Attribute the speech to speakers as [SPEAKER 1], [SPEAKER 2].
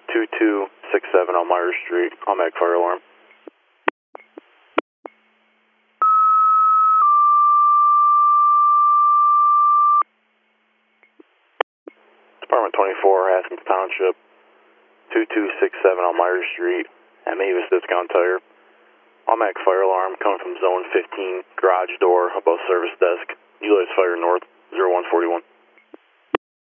[SPEAKER 1] 2267 on Myers Street. Automatic fire alarm. Department 24, Athens Township. 2267 on Myers Street. At Mavis Discount Tire. Automatic fire alarm coming from zone 15, garage door above service desk. Utilize fire north, 0141.